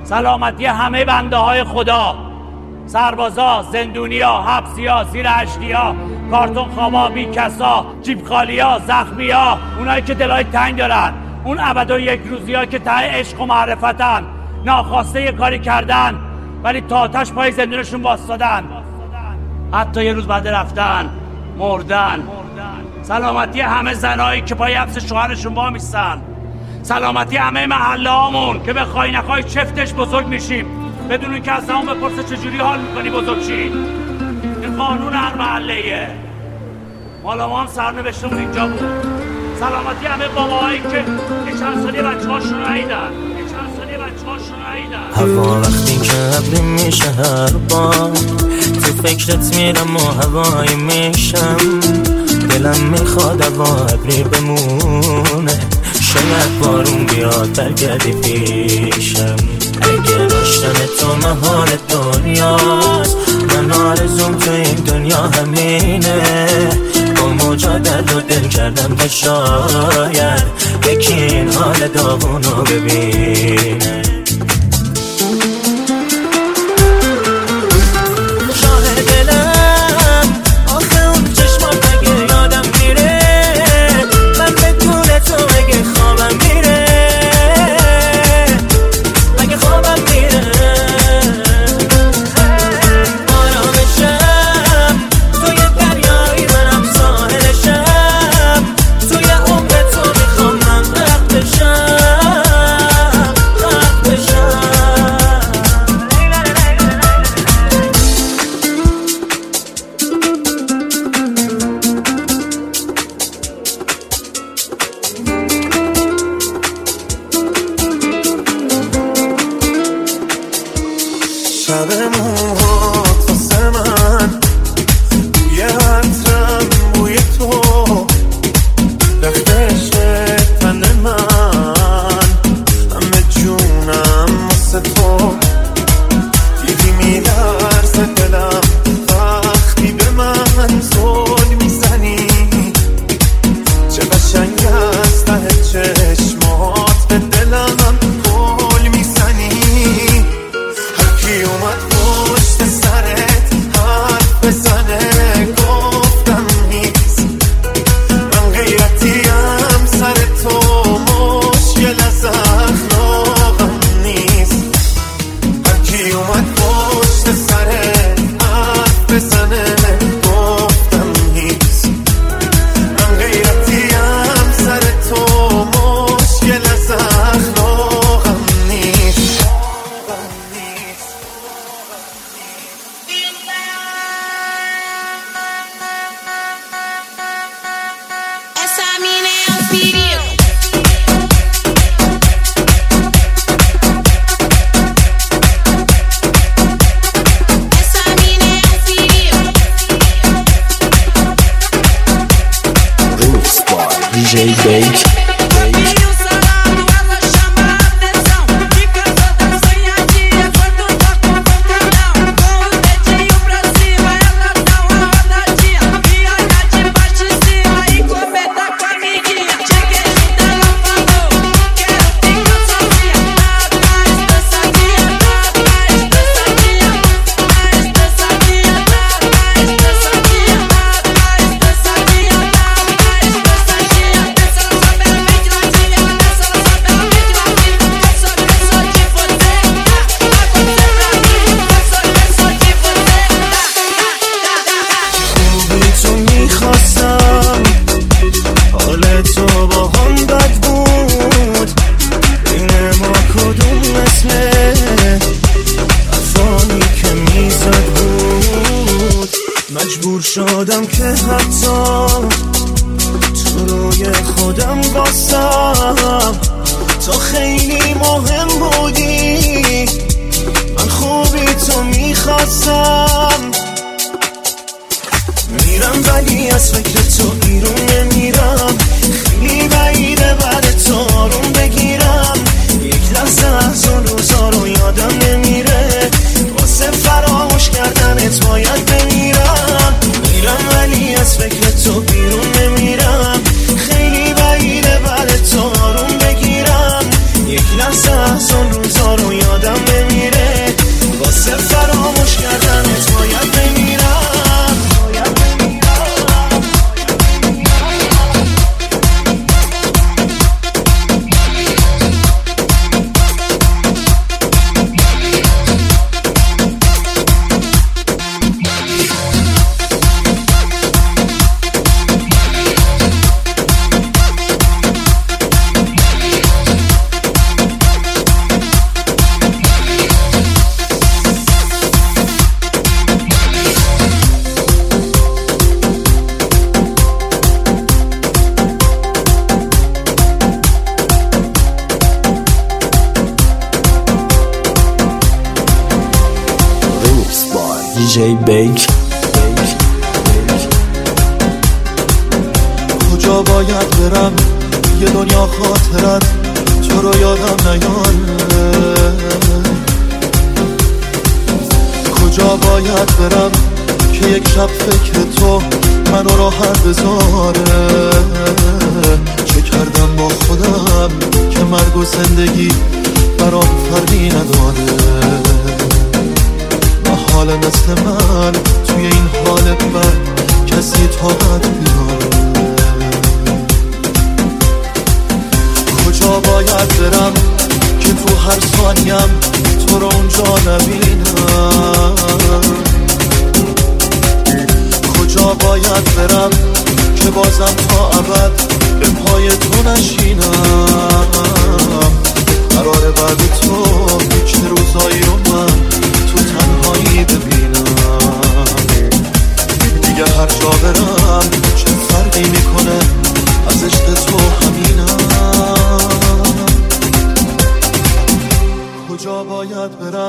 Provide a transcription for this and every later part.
سلامتی همه بنده های خدا، سربازا، زندونیا، حبسیا، زیر اشتیا، کارتون خوابا، بی کسا، جیب خالیا، زخمیا، اونایی که دلای تنگ دارن، اون ابدا یک روزیا که ته عشق و معرفتن، ناخواسته یه کاری کردن ولی تا آتش پای زندونشون باستادن، حتی یه روز بعد رفتن مردن. سلامتی همه زنایی که پای حبس شوهرشون با میستن، سلامتی همه محله هامون که به خواهی نخواهی چفتش بزرگ میشیم بدون اینکه از همون بپرسه چجوری حال میکنی بزرگ شی. این قانون هر محله‌ایه، مالا ما هم سرنوشتمون اینجا بود. سلامتی همه باباهایی که چند سالی بچه‌هاشون رو ندیدن، هوا وقتی که ابری میشه هر بار تو فکرت میرم و هوایی میشم، دلم میخواد هوا ابری بمونه، شاید بارون بیاد برگردی پیشم. اگه داشتن تو محال دنیاست، من آرزوم تو این دنیا همینه، با موجا درد و دل کردم که شاید یکی این حال داغونو ببینه. شدم که حتی تو روی خودم باستم، تو خیلی مهم بودی، من خوبی تو میخواستم، میرم ولی از فکر تو بیرون نمیرم، خیلی بعیده بعد تو آروم بگیرم، یک لحظه از اون روزا رو یادم نمیره، واسه فراموش کردنت باید بمیرم، میرم ولی از فکر تو بیرون نمیرم، خیلی بعیده بعد دیجی بیک. کجا باید برم یه دنیا خاطرت تو رو یادم نیاره، کجا باید برم که یک شب فکر تو منو راحت بذاره. چه کردم با خودم که مرگ و زندگی برام فرقی نداره. حال مثل من توی این حال بد کسی طاقت بیاره. کجا باید برم که تو هر ثانیم تو رو اونجا نبینم، کجا باید برم که بازم تا ابد به پای تو نشینم. قراره بعد تو چه روزایی رو من تو تنهایی ببینم. دیگه هر جا برم چه فرقی میکنه از عشق تو همینم. کجا باید برم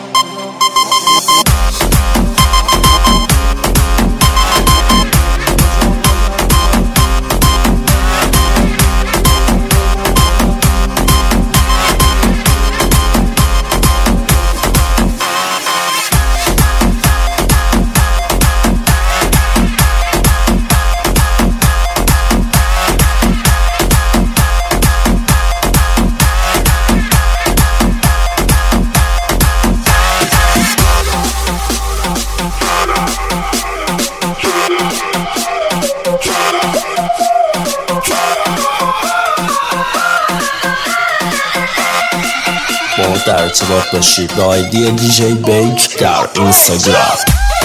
در ارتباط باشید با آیدی دیجی بیک در اینستاگرام.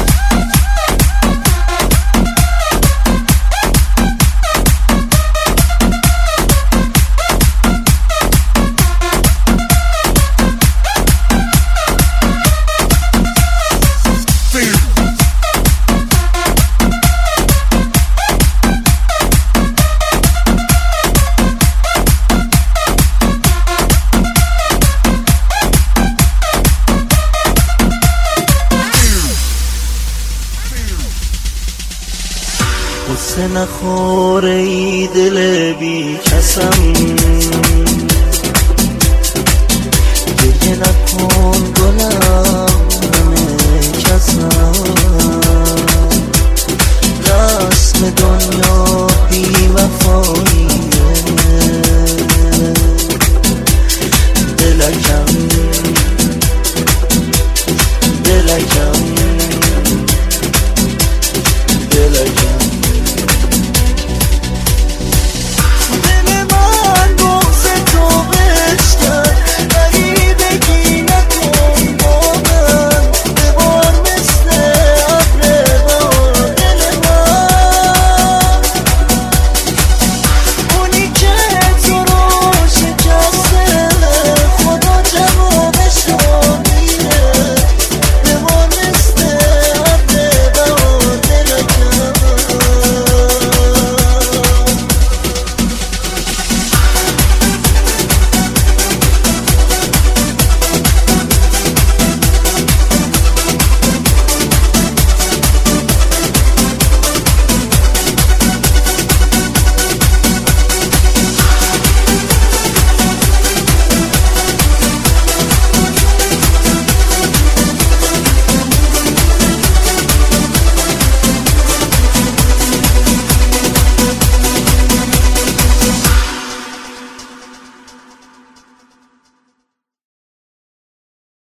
قصه نخوره ای دل بی کسم، گریه نکن